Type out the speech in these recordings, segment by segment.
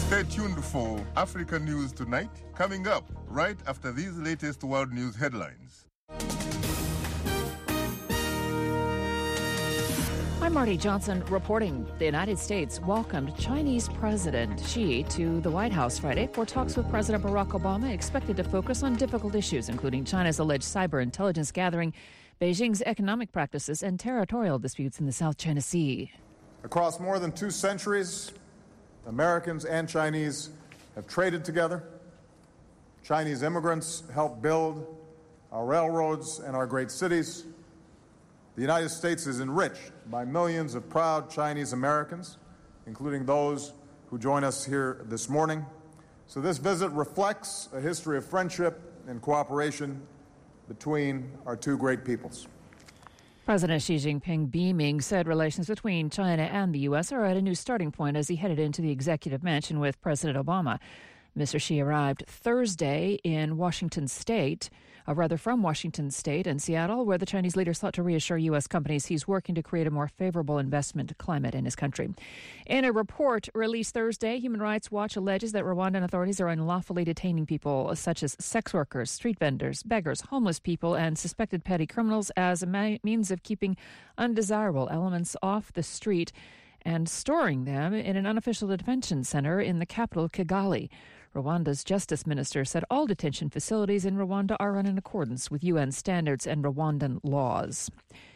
Stay tuned for Africa News Tonight, coming up right after these latest world news headlines. I'm Marty Johnson reporting. The United States welcomed Chinese President Xi to the White House Friday for talks with President Barack Obama, expected to focus on difficult issues, including China's alleged cyber intelligence gathering, Beijing's economic practices, and territorial disputes in the South China Sea. Across more than 2 centuries, Americans and Chinese have traded together. Chinese immigrants helped build our railroads and our great cities. The United States is enriched by millions of proud Chinese Americans, including those who join us here this morning. So this visit reflects a history of friendship and cooperation between our 2 great peoples. President Xi Jinping, beaming, said relations between China and the U.S. are at a new starting point as he headed into the executive mansion with President Obama. Mr. Xi arrived Thursday in Washington State, from Washington State and Seattle, where the Chinese leader sought to reassure U.S. companies he's working to create a more favorable investment climate in his country. In a report released Thursday, Human Rights Watch alleges that Rwandan authorities are unlawfully detaining people such as sex workers, street vendors, beggars, homeless people, and suspected petty criminals as a means of keeping undesirable elements off the street and storing them in an unofficial detention center in the capital, Kigali. Rwanda's justice minister said all detention facilities in Rwanda are run in accordance with UN standards and Rwandan laws.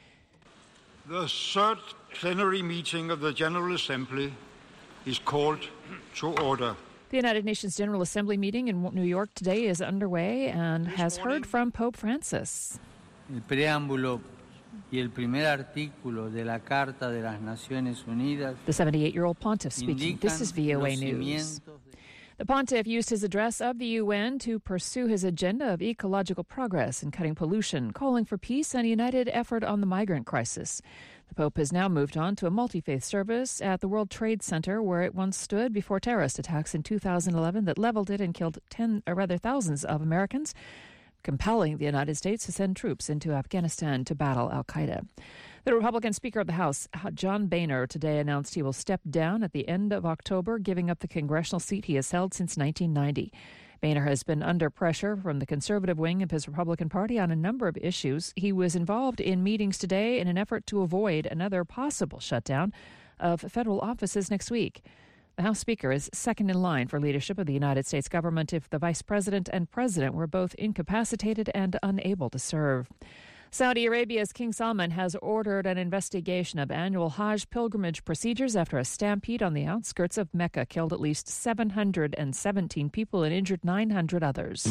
The 3rd plenary meeting of the General Assembly is called to order. The United Nations General Assembly meeting in New York today is underway and has heard from Pope Francis. El preámbulo y el primer artículo de la Carta de las Naciones Unidas. The 78-year-old pontiff speaking. This is VOA News. The pontiff used his address of the UN to pursue his agenda of ecological progress and cutting pollution, calling for peace and a united effort on the migrant crisis. The Pope has now moved on to a multi-faith service at the World Trade Center, where it once stood before terrorist attacks in 2011 that leveled it and killed thousands of Americans, compelling the United States to send troops into Afghanistan to battle al-Qaeda. The Republican Speaker of the House, John Boehner, today announced he will step down at the end of October, giving up the congressional seat he has held since 1990. Boehner has been under pressure from the conservative wing of his Republican Party on a number of issues. He was involved in meetings today in an effort to avoid another possible shutdown of federal offices next week. The House Speaker is second in line for leadership of the United States government if the Vice President and President were both incapacitated and unable to serve. Saudi Arabia's King Salman has ordered an investigation of annual Hajj pilgrimage procedures after a stampede on the outskirts of Mecca killed at least 717 people and injured 900 others.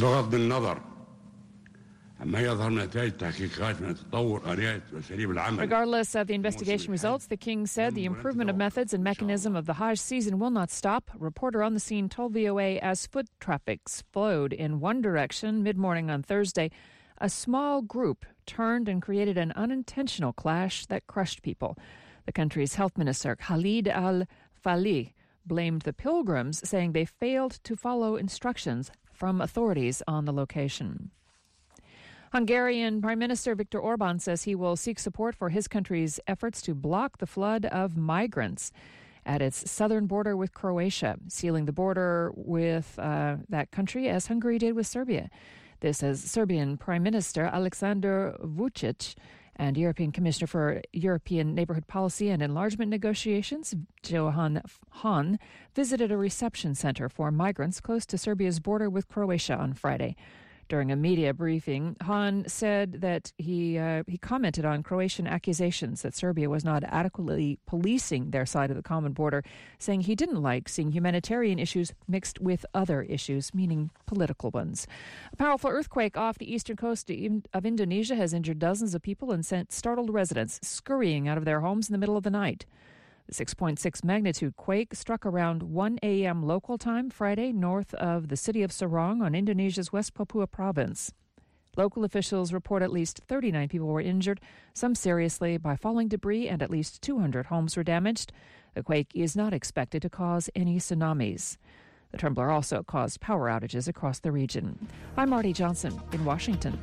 Regardless of the investigation results, the king said the improvement of methods and mechanism of the Hajj season will not stop. A reporter on the scene told VOA as foot traffic flowed in one direction mid-morning on Thursday, a small group turned and created an unintentional clash that crushed people. The country's health minister, Khalid al-Falih, blamed the pilgrims, saying they failed to follow instructions from authorities on the location. Hungarian Prime Minister Viktor Orban says he will seek support for his country's efforts to block the flood of migrants at its southern border with Croatia, sealing the border with that country as Hungary did with Serbia. This as Serbian Prime Minister Aleksandar Vučić and European Commissioner for European Neighborhood Policy and Enlargement Negotiations, Johan Hahn, visited a reception center for migrants close to Serbia's border with Croatia on Friday. During a media briefing, Hahn said that he commented on Croatian accusations that Serbia was not adequately policing their side of the common border, saying he didn't like seeing humanitarian issues mixed with other issues, meaning political ones. A powerful earthquake off the eastern coast of Indonesia has injured dozens of people and sent startled residents scurrying out of their homes in the middle of the night. The 6.6 magnitude quake struck around 1 a.m. local time Friday north of the city of Sorong on Indonesia's West Papua province. Local officials report at least 39 people were injured, some seriously by falling debris, and at least 200 homes were damaged. The quake is not expected to cause any tsunamis. The trembler also caused power outages across the region. I'm Marty Johnson in Washington.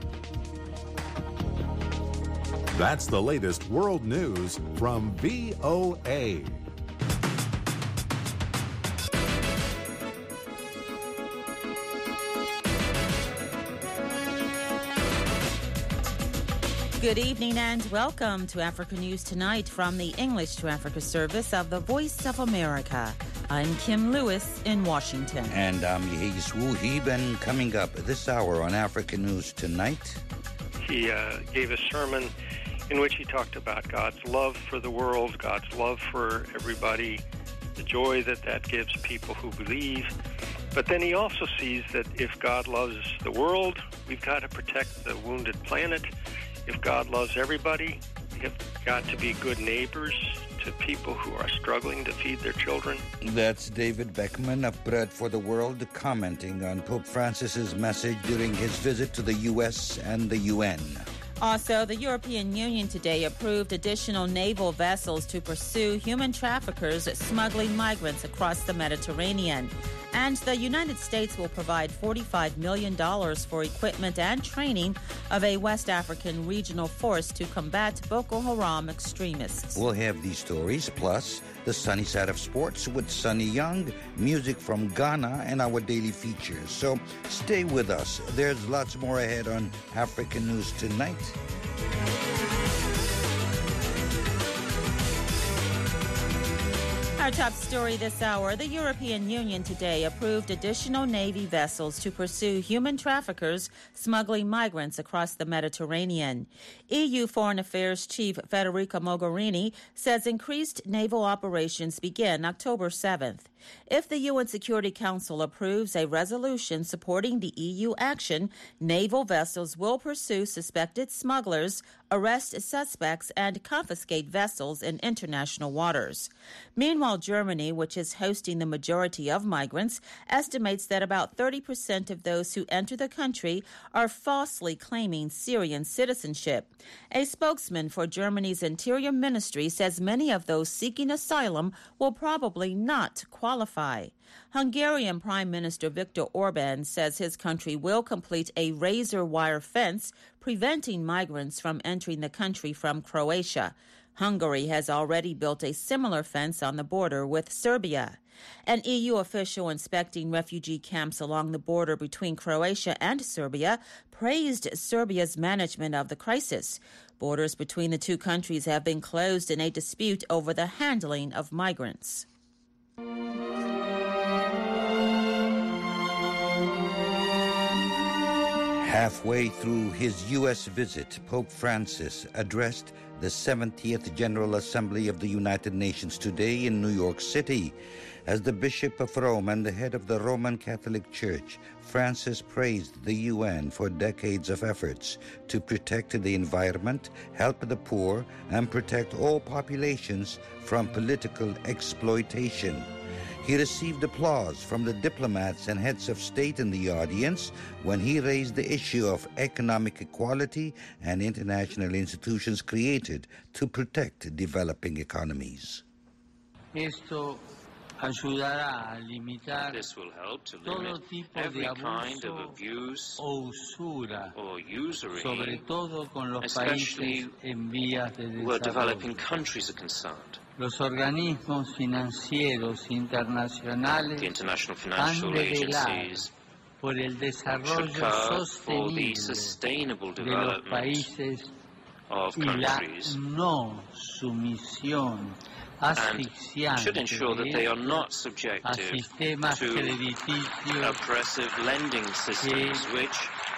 That's the latest world news from VOA. Good evening and welcome to Africa News Tonight from the English to Africa service of the Voice of America. I'm Kim Lewis in Washington. And I'm Yehis Wuhib, and coming up this hour on Africa News Tonight. He gave a sermon in which he talked about God's love for the world, God's love for everybody, the joy that gives people who believe. But then he also sees that if God loves the world, we've got to protect the wounded planet. If God loves everybody, we have got to be good neighbors to people who are struggling to feed their children. That's David Beckman of Bread for the World commenting on Pope Francis's message during his visit to the U.S. and the UN. Also, the European Union today approved additional naval vessels to pursue human traffickers smuggling migrants across the Mediterranean. And the United States will provide $45 million for equipment and training of a West African regional force to combat Boko Haram extremists. We'll have these stories, plus the sunny side of sports with Sunny Young, music from Ghana, and our daily features. So stay with us. There's lots more ahead on African News Tonight. Our top story this hour, the European Union today approved additional Navy vessels to pursue human traffickers smuggling migrants across the Mediterranean. EU Foreign Affairs Chief Federica Mogherini says increased naval operations begin October 7th. If the UN Security Council approves a resolution supporting the EU action, naval vessels will pursue suspected smugglers, arrest suspects, and confiscate vessels in international waters. Meanwhile, Germany, which is hosting the majority of migrants, estimates that about 30% of those who enter the country are falsely claiming Syrian citizenship. A spokesman for Germany's Interior Ministry says many of those seeking asylum will probably not qualify. Hungarian Prime Minister Viktor Orban says his country will complete a razor wire fence preventing migrants from entering the country from Croatia. Hungary has already built a similar fence on the border with Serbia. An EU official inspecting refugee camps along the border between Croatia and Serbia praised Serbia's management of the crisis. Borders between the two countries have been closed in a dispute over the handling of migrants. Halfway through his U.S. visit, Pope Francis addressed the 70th General Assembly of the United Nations today in New York City. As the Bishop of Rome and the head of the Roman Catholic Church, Francis praised the UN for decades of efforts to protect the environment, help the poor, and protect all populations from political exploitation. He received applause from the diplomats and heads of state in the audience when he raised the issue of economic equality and international institutions created to protect developing economies. This will help to limit every kind of abuse or usury, especially where developing countries are concerned. Los organismos financieros internacionales The international financial agencies por el should desarrollo care for the sustainable de los development países of y la countries no sumisión and asfixiante should ensure that they are not a subjected sistemas to crediticios oppressive lending systems which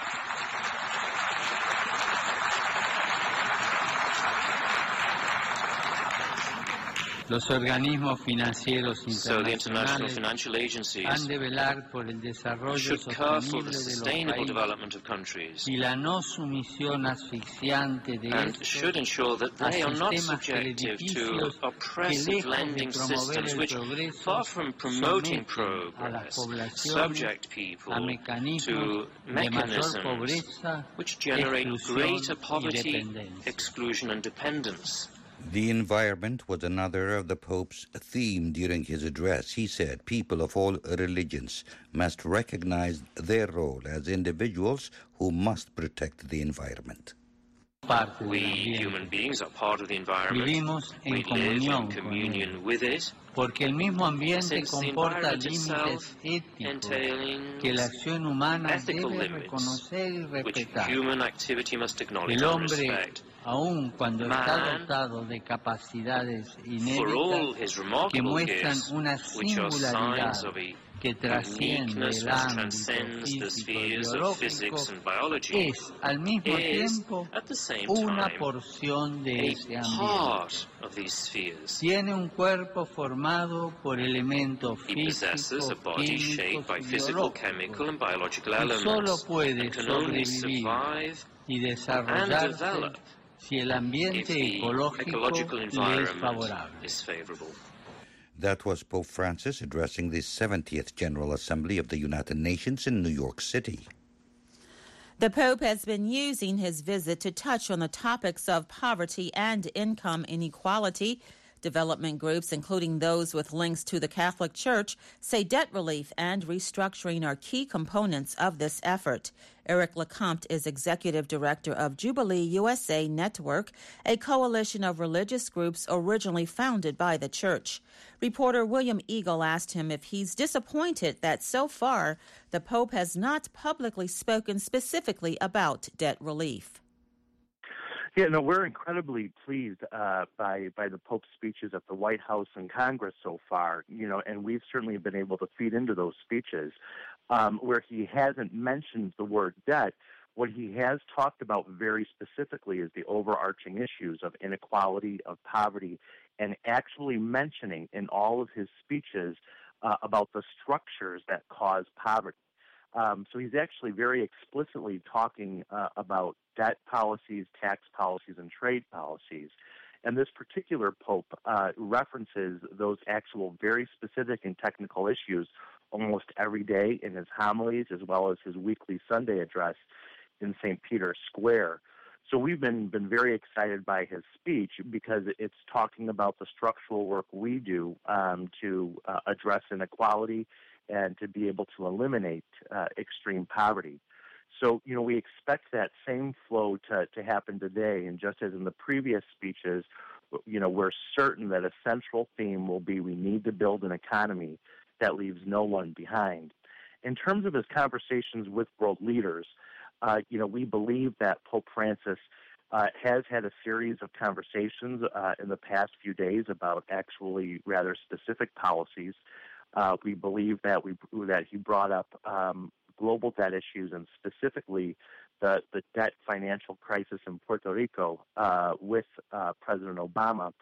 Los organismos financieros so the international internacionales financial agencies han de velar por el desarrollo should care for sostenible the de los sustainable países development of countries y la no sumisión asfixiante de and estos should ensure that a they are not sistemas subjective to crediticios que oppressive lejos de lending promover systems el which, progreso, far from promoting someten a las progress, poblaciones subject people a mecanismos to de mayor mechanisms pobreza, which generate exclusión greater y poverty, dependencia. exclusion and dependence. The environment was another of the Pope's theme during his address. He said people of all religions must recognize their role as individuals who must protect the environment. We human beings are part of the environment. Vivimos en We live comunión in communion with it. Porque el mismo ambiente Since the comporta environment límites itself éticos que la entails acción humana ethical debe limits reconocer y which respetar. human activity must acknowledge El and hombre respect. aun cuando está dotado de capacidades inéditas que muestran una singularidad que trasciende el ámbito físico y biológico, es al mismo tiempo una porción de ese ambiente. Tiene un cuerpo formado por elementos físicos, químicos y solo puede sobrevivir y desarrollarse si el ambiente ecológico le es favorable. That was Pope Francis addressing the 70th General Assembly of the United Nations in New York City. The Pope has been using his visit to touch on the topics of poverty and income inequality. Development groups, including those with links to the Catholic Church, say debt relief and restructuring are key components of this effort. Eric LeCompte is executive director of Jubilee USA Network, a coalition of religious groups originally founded by the Church. Reporter William Eagle asked him if he's disappointed that so far the Pope has not publicly spoken specifically about debt relief. Yeah, no, we're incredibly pleased by the Pope's speeches at the White House and Congress so far, and we've certainly been able to feed into those speeches. Where he hasn't mentioned the word debt, what he has talked about very specifically is the overarching issues of inequality, of poverty, and actually mentioning in all of his speeches about the structures that cause poverty. So he's actually very explicitly talking about debt policies, tax policies, and trade policies. And this particular Pope references those actual very specific and technical issues almost every day in his homilies as well as his weekly Sunday address in St. Peter's Square. So we've been very excited by his speech because it's talking about the structural work we do to address inequality and to be able to eliminate extreme poverty. So, we expect that same flow to happen today. And just as in the previous speeches, we're certain that a central theme will be we need to build an economy that leaves no one behind. In terms of his conversations with world leaders, we believe that Pope Francis has had a series of conversations in the past few days about actually rather specific policies. We believe that he brought up global debt issues and specifically the debt financial crisis in Puerto Rico with President Obama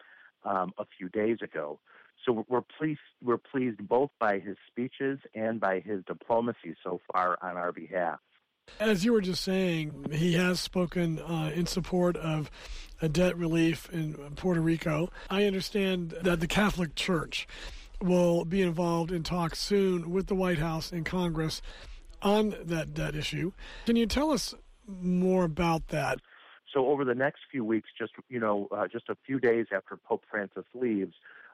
a few days ago. So we're pleased both by his speeches and by his diplomacy so far on our behalf. As you were just saying, he has spoken in support of a debt relief in Puerto Rico. I understand that the Catholic Church will be involved in talks soon with the White House and Congress on that debt issue. Can you tell us more about that? So over the next few weeks, just a few days after Pope Francis leaves,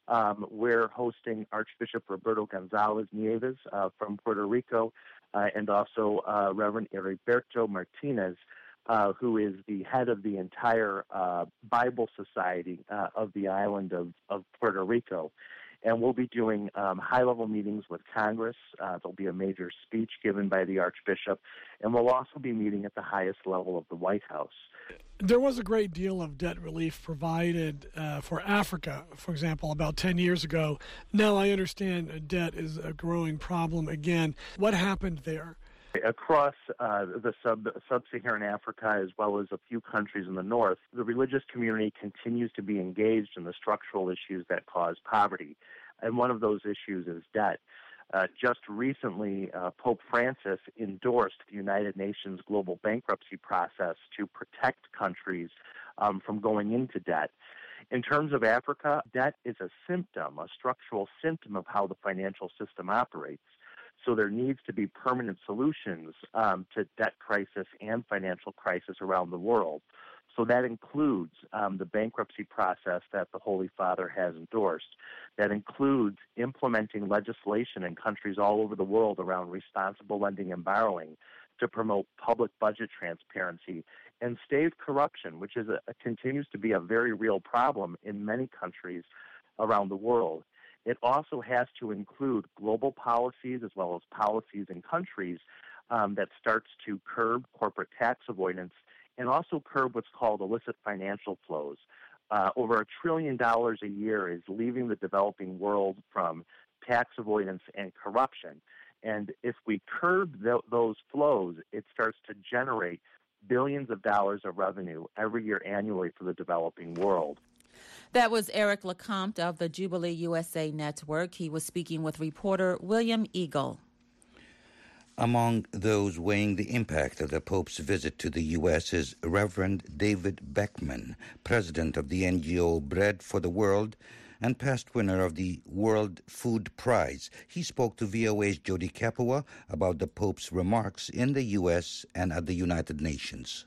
we're hosting Archbishop Roberto González Nieves from Puerto Rico and also Reverend Heriberto Martinez, who is the head of the entire Bible Society of the island of Puerto Rico. And we'll be doing high-level meetings with Congress. There'll be a major speech given by the Archbishop, and we'll also be meeting at the highest level of the White House. There was a great deal of debt relief provided for Africa, for example, about 10 years ago. Now I understand debt is a growing problem again. What happened there? Across the sub-Saharan Africa, as well as a few countries in the north, the religious community continues to be engaged in the structural issues that cause poverty. And one of those issues is debt. Just recently, Pope Francis endorsed the United Nations global bankruptcy process to protect countries from going into debt. In terms of Africa, debt is a symptom, a structural symptom of how the financial system operates. So there needs to be permanent solutions to debt crisis and financial crisis around the world. So that includes the bankruptcy process that the Holy Father has endorsed. That includes implementing legislation in countries all over the world around responsible lending and borrowing to promote public budget transparency and stave corruption, which is continues to be a very real problem in many countries around the world. It also has to include global policies as well as policies in countries that starts to curb corporate tax avoidance and also curb what's called illicit financial flows. Over $1 trillion a year is leaving the developing world from tax avoidance and corruption. And if we curb those flows, it starts to generate billions of dollars of revenue every year annually for the developing world. That was Eric LeCompte of the Jubilee USA Network. He was speaking with reporter William Eagle. Among those weighing the impact of the Pope's visit to the U.S. is Reverend David Beckman, president of the NGO Bread for the World and past winner of the World Food Prize. He spoke to VOA's Jody Capua about the Pope's remarks in the U.S. and at the United Nations.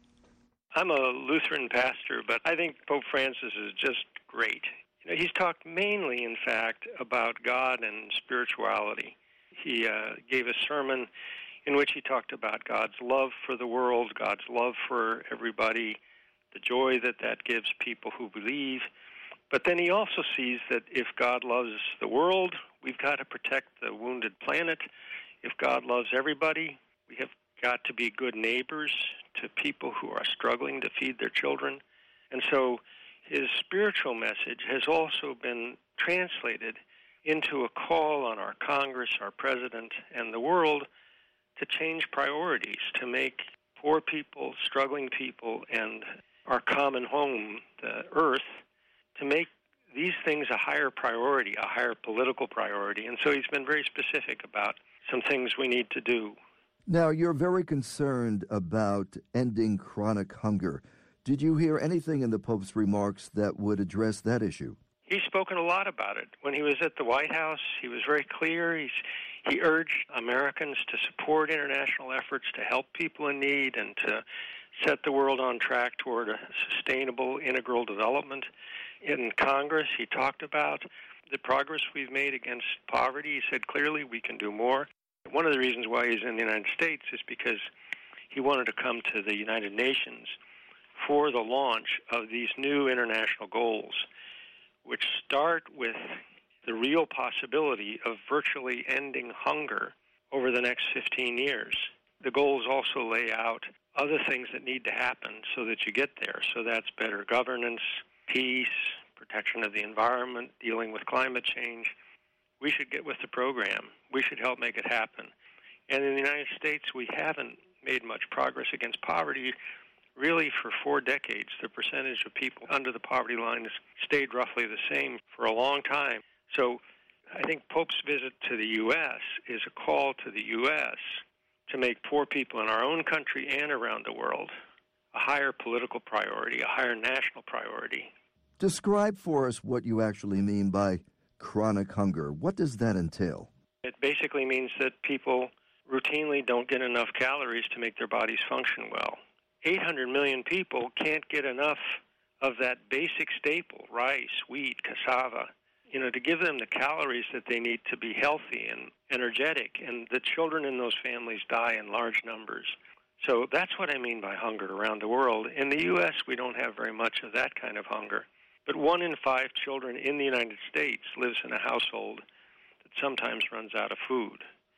I'm a Lutheran pastor, but I think Pope Francis is just great. He's talked mainly, in fact, about God and spirituality. He gave a sermon in which he talked about God's love for the world, God's love for everybody, the joy that gives people who believe. But then he also sees that if God loves the world, we've got to protect the wounded planet. If God loves everybody, we have got to be good neighbors to people who are struggling to feed their children. And so his spiritual message has also been translated into a call on our Congress, our president, and the world to change priorities, to make poor people, struggling people, and our common home, the earth, to make these things a higher priority, a higher political priority. And so he's been very specific about some things we need to do. Now, you're very concerned about ending chronic hunger. Did you hear anything in the Pope's remarks that would address that issue? He's spoken a lot about it. When he was at the White House, he was very clear. He urged Americans to support international efforts to help people in need and to set the world on track toward a sustainable, integral development. In Congress, he talked about the progress we've made against poverty. He said clearly we can do more. One of the reasons why he's in the United States is because he wanted to come to the United Nations for the launch of these new international goals, which start with the real possibility of virtually ending hunger over the next 15 years. The goals also lay out other things that need to happen so that you get there. So that's better governance, peace, protection of the environment, dealing with climate change. We should get with the program. We should help make it happen. And in the United States, we haven't made much progress against poverty. Really, for 4 decades, the percentage of people under the poverty line has stayed roughly the same for a long time. So I think Pope's visit to the U.S. is a call to the U.S. to make poor people in our own country and around the world a higher political priority, a higher national priority. Describe for us what you actually mean by chronic hunger. What does that entail? It basically means that people routinely don't get enough calories to make their bodies function well. 800 million people can't get enough of that basic staple, rice, wheat, cassava, to give them the calories that they need to be healthy and energetic. And the children in those families die in large numbers. So that's what I mean by hunger around the world. In the U.S., we don't have very much of that kind of hunger. But 1 in 5 children in the United States lives in a household that sometimes runs out of food.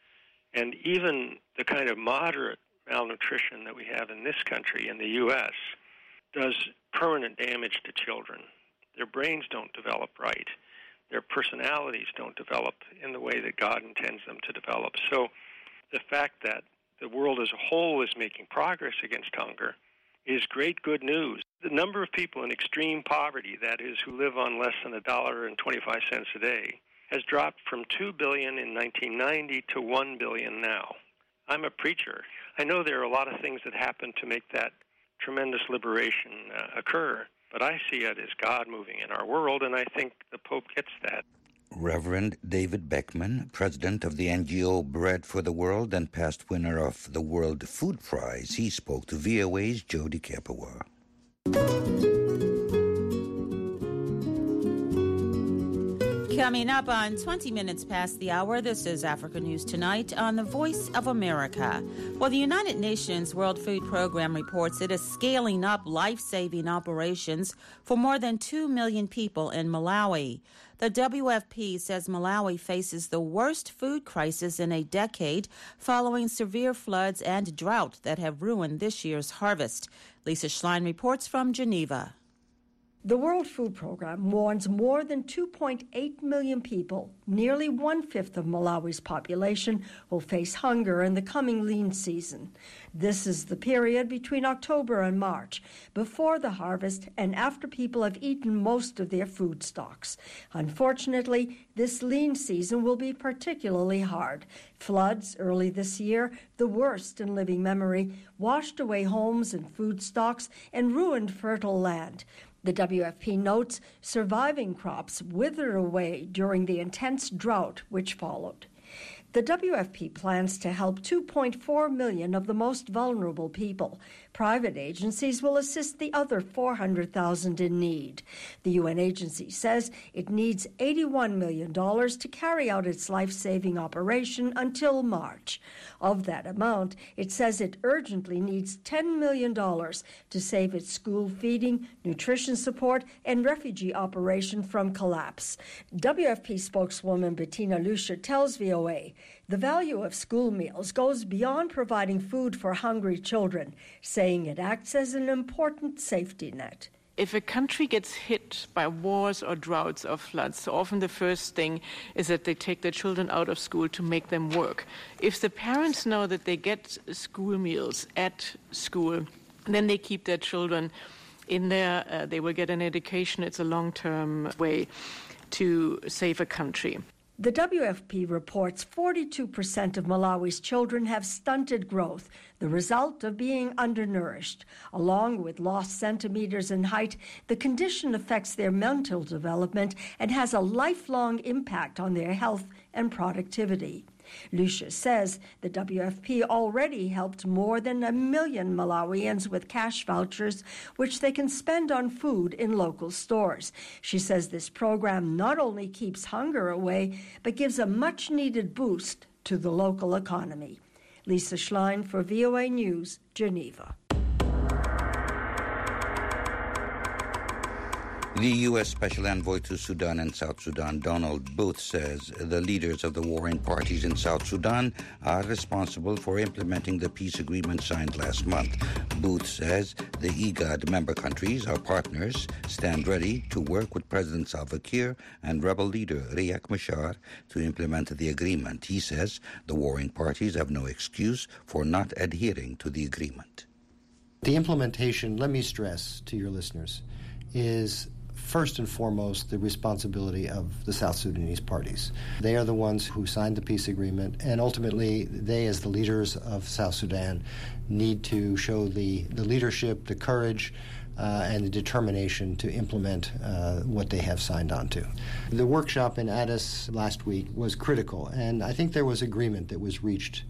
And even the kind of moderate malnutrition that we have in this country, in the U.S., does permanent damage to children. Their brains don't develop right. Their personalities don't develop in the way that God intends them to develop. So the fact that the world as a whole is making progress against hunger is great good news. The number of people in extreme poverty, that is, who live on less than $1.25 a day, has dropped from 2 billion in 1990 to 1 billion now. I'm a preacher. I know there are a lot of things that happen to make that tremendous liberation occur, but I see it as God moving in our world, and I think the Pope gets that. Reverend David Beckman, president of the NGO Bread for the World and past winner of the World Food Prize, he spoke to VOA's Jody Capua. Coming up on 20 minutes past the hour, this is Africa News Tonight on the Voice of America. Well, the United Nations World Food Program reports it is scaling up life-saving operations for more than 2 million people in Malawi. The WFP says Malawi faces the worst food crisis in a decade following severe floods and drought that have ruined this year's harvest. Lisa Schlein reports from Geneva. The World Food Program warns more than 2.8 million people, nearly one-fifth of Malawi's population, will face hunger in the coming lean season. This is the period between October and March, before the harvest and after people have eaten most of their food stocks. Unfortunately, this lean season will be particularly hard. Floods early this year, the worst in living memory, washed away homes and food stocks and ruined fertile land. The WFP notes surviving crops withered away during the intense drought which followed. The WFP plans to help 2.4 million of the most vulnerable people. Private agencies will assist the other 400,000 in need. The UN agency says it needs $81 million to carry out its life-saving operation until March. Of that amount, it says it urgently needs $10 million to save its school feeding, nutrition support, and refugee operation from collapse. WFP spokeswoman Bettina Lucia tells VOA the value of school meals goes beyond providing food for hungry children, saying it acts as an important safety net. If a country gets hit by wars or droughts or floods, often the first thing is that they take their children out of school to make them work. If the parents know that they get school meals at school, then they keep their children in there. They will get an education. It's a long-term way to save a country. The WFP reports 42% of Malawi's children have stunted growth, the result of being undernourished. Along with lost centimeters in height, the condition affects their mental development and has a lifelong impact on their health and productivity. Lucia says the WFP already helped more than 1 million Malawians with cash vouchers, which they can spend on food in local stores. She says this program not only keeps hunger away, but gives a much-needed boost to the local economy. Lisa Schlein for VOA News, Geneva. The U.S. Special Envoy to Sudan and South Sudan, Donald Booth, says the leaders of the warring parties in South Sudan are responsible for implementing the peace agreement signed last month. Booth says the IGAD member countries, our partners, stand ready to work with President Salva Kiir and rebel leader Riek Machar to implement the agreement. He says the warring parties have no excuse for not adhering to the agreement. The implementation, let me stress to your listeners, is first and foremost the responsibility of the South Sudanese parties. They are the ones who signed the peace agreement, and ultimately they, as the leaders of South Sudan, need to show the leadership, the courage, and the determination to implement what they have signed on to. The workshop in Addis last week was critical, and I think there was agreement that was reached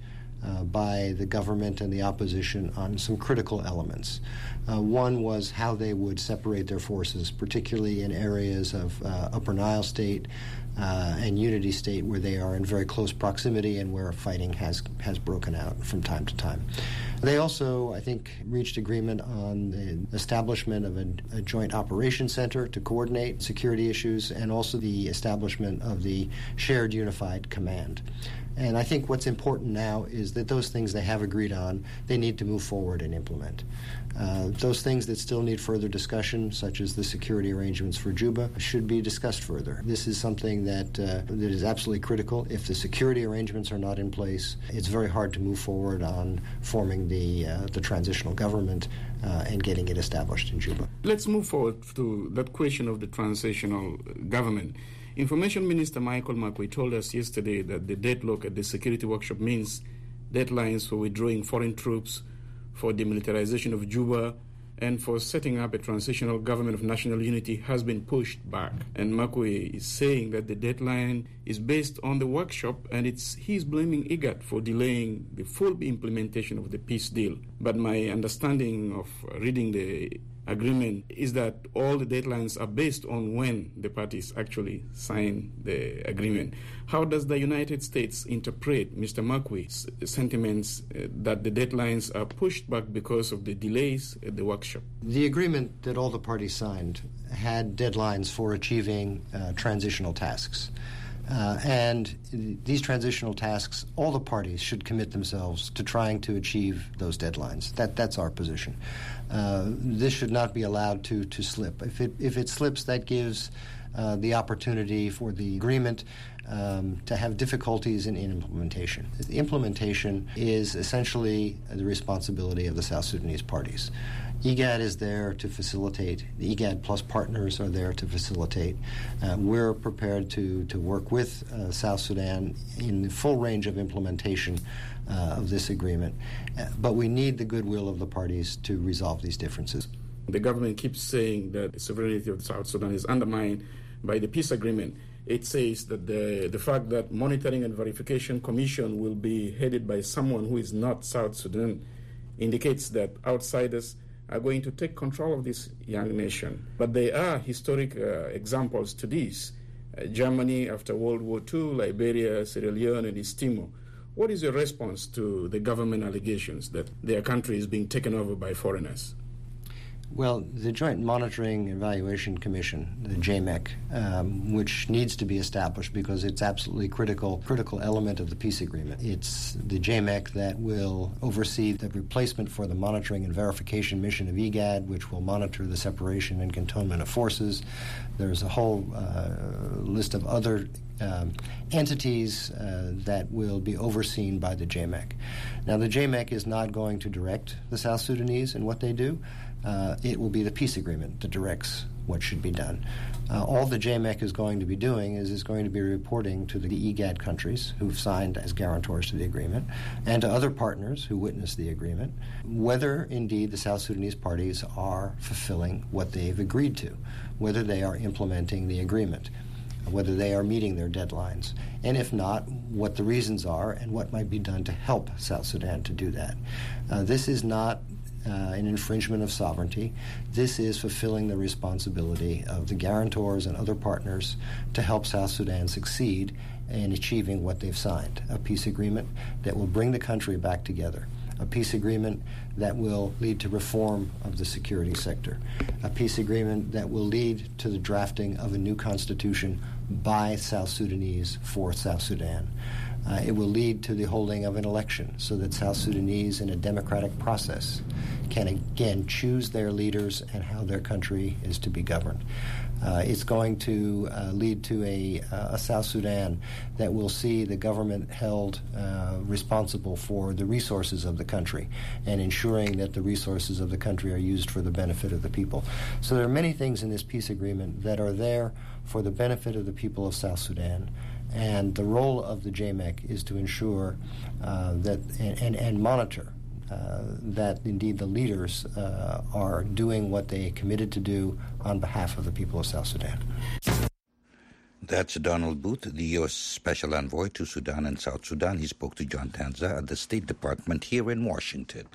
by the government and the opposition on some critical elements. One was how they would separate their forces, particularly in areas of Upper Nile State and Unity State, where they are in very close proximity and where fighting has broken out from time to time. They also, I think, reached agreement on the establishment of a joint operations center to coordinate security issues, and also the establishment of the shared unified command. And I think what's important now is that those things they have agreed on, they need to move forward and implement. Those things that still need further discussion, such as the security arrangements for Juba, should be discussed further. This is something that is absolutely critical. If the security arrangements are not in place, it's very hard to move forward on forming the transitional government and getting it established in Juba. Let's move forward to that question of the transitional government. Information Minister Michael Makuei told us yesterday that the deadlock at the security workshop means deadlines for withdrawing foreign troops, for demilitarization of Juba, and for setting up a transitional government of national unity has been pushed back. And Makuei is saying that the deadline is based on the workshop, and he's blaming IGAD for delaying the full implementation of the peace deal. But my understanding of reading the agreement is that all the deadlines are based on when the parties actually sign the agreement. How does the United States interpret Mr. Markwe's sentiments that the deadlines are pushed back because of the delays at the workshop? The agreement that all the parties signed had deadlines for achieving transitional tasks. And these transitional tasks, all the parties should commit themselves to trying to achieve those deadlines. That's our position. This should not be allowed to slip. If it slips, that gives the opportunity for the agreement to have difficulties in implementation. The implementation is essentially the responsibility of the South Sudanese parties. IGAD is there to facilitate. The IGAD Plus partners are there to facilitate. We're prepared to work with South Sudan in the full range of implementation of this agreement. But we need the goodwill of the parties to resolve these differences. The government keeps saying that the sovereignty of South Sudan is undermined by the peace agreement. It says that the fact that Monitoring and Verification Commission will be headed by someone who is not South Sudan indicates that outsiders are going to take control of this young nation. But there are historic examples to this. Germany after World War II, Liberia, Sierra Leone, and East Timor. What is your response to the government allegations that their country is being taken over by foreigners? Well, the Joint Monitoring and Evaluation Commission, the JMEC, which needs to be established because it's absolutely critical element of the peace agreement. It's the JMEC that will oversee the replacement for the Monitoring and Verification Mission of IGAD, which will monitor the separation and cantonment of forces. There's a whole list of other entities that will be overseen by the JMEC. Now, the JMEC is not going to direct the South Sudanese in what they do. It will be the peace agreement that directs what should be done. All the JMEC is going to be doing is going to be reporting to the IGAD countries who've signed as guarantors to the agreement and to other partners who witnessed the agreement, whether indeed the South Sudanese parties are fulfilling what they've agreed to, whether they are implementing the agreement, whether they are meeting their deadlines, and if not, what the reasons are and what might be done to help South Sudan to do that. This is not an infringement of sovereignty. This is fulfilling the responsibility of the guarantors and other partners to help South Sudan succeed in achieving what they've signed, a peace agreement that will bring the country back together, a peace agreement that will lead to reform of the security sector, a peace agreement that will lead to the drafting of a new constitution by South Sudanese for South Sudan. It will lead to the holding of an election so that South Sudanese in a democratic process can again choose their leaders and how their country is to be governed. It's going to lead to a South Sudan that will see the government held responsible for the resources of the country and ensuring that the resources of the country are used for the benefit of the people. So there are many things in this peace agreement that are there for the benefit of the people of South Sudan. And the role of the JMEC is to ensure that and monitor that indeed the leaders are doing what they committed to do on behalf of the people of South Sudan. That's Donald Booth, the U.S. Special Envoy to Sudan and South Sudan. He spoke to John Tanza at the State Department here in Washington.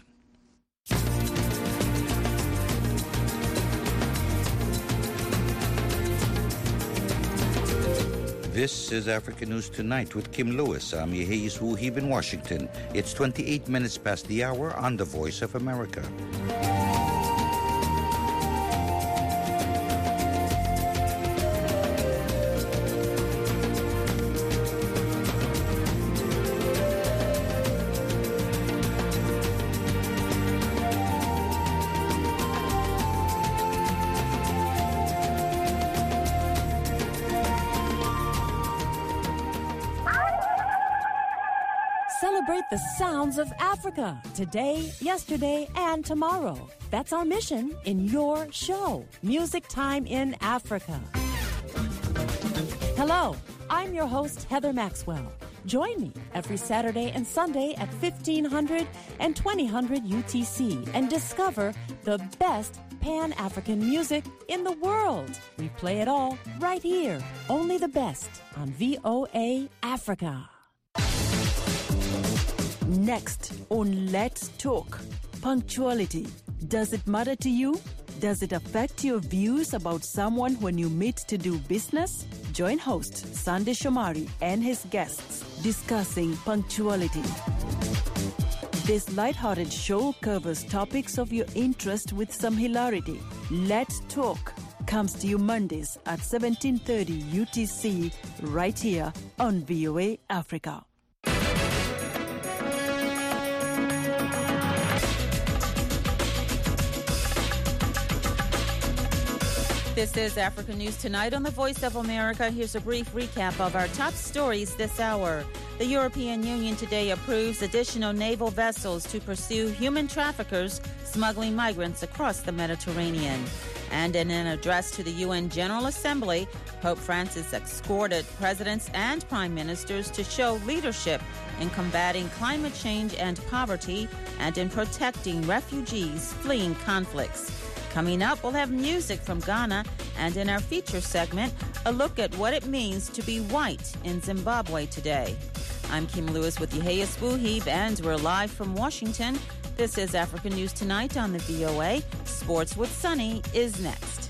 This is Africa News Tonight with Kim Lewis. I'm Yeheyes Wuhib in Washington. It's 28 minutes past the hour on The Voice of America. Celebrate the sounds of Africa today, yesterday, and tomorrow. That's our mission in your show, Music Time in Africa. Hello, I'm your host, Heather Maxwell. Join me every Saturday and Sunday at 1500 and 2000 UTC and discover the best Pan-African music in the world. We play it all right here, only the best on VOA Africa. Next on Let's Talk, punctuality. Does it matter to you? Does it affect your views about someone when you meet to do business? Join host Sandy Shomari and his guests discussing punctuality. This lighthearted show covers topics of your interest with some hilarity. Let's Talk comes to you Mondays at 17:30 UTC right here on VOA Africa. This is Africa News Tonight on the Voice of America. Here's a brief recap of our top stories this hour. The European Union today approves additional naval vessels to pursue human traffickers smuggling migrants across the Mediterranean. And in an address to the UN General Assembly, Pope Francis escorted presidents and prime ministers to show leadership in combating climate change and poverty and in protecting refugees fleeing conflicts. Coming up, we'll have music from Ghana, and in our feature segment, a look at what it means to be white in Zimbabwe today. I'm Kim Lewis with Yehias Buhib, and we're live from Washington. This is Africa News Tonight on the VOA. Sports with Sunny is next.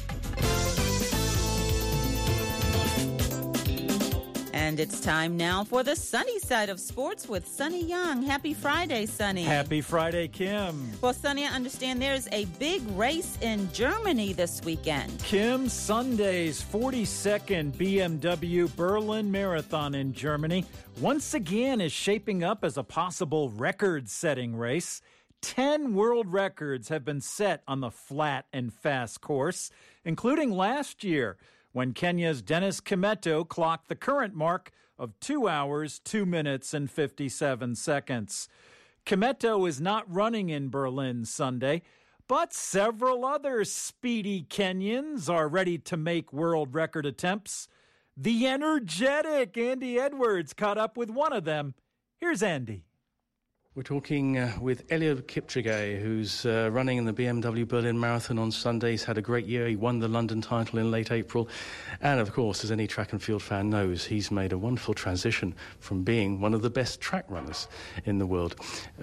And it's time now for the sunny side of sports with Sunny Young. Happy Friday, Sunny. Happy Friday, Kim. Well, Sunny, I understand there's a big race in Germany this weekend. Kim, Sunday's 42nd BMW Berlin Marathon in Germany once again is shaping up as a possible record-setting race. 10 world records have been set on the flat and fast course, including last year, when Kenya's Dennis Kimeto clocked the current mark of 2 hours, 2 minutes, and 57 seconds. Kimeto is not running in Berlin Sunday, but several other speedy Kenyans are ready to make world record attempts. The energetic Andy Edwards caught up with one of them. Here's Andy. We're talking with Eliud Kipchoge, who's running in the BMW Berlin Marathon on Sunday. He's had a great year. He won the London title in late April. And, of course, as any track and field fan knows, he's made a wonderful transition from being one of the best track runners in the world.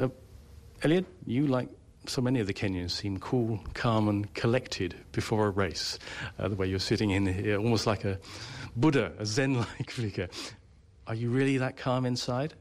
Eliud, you, like so many of the Kenyans, seem cool, calm and collected before a race. The way you're sitting in here, almost like a Buddha, a Zen-like figure. Are you really that calm inside?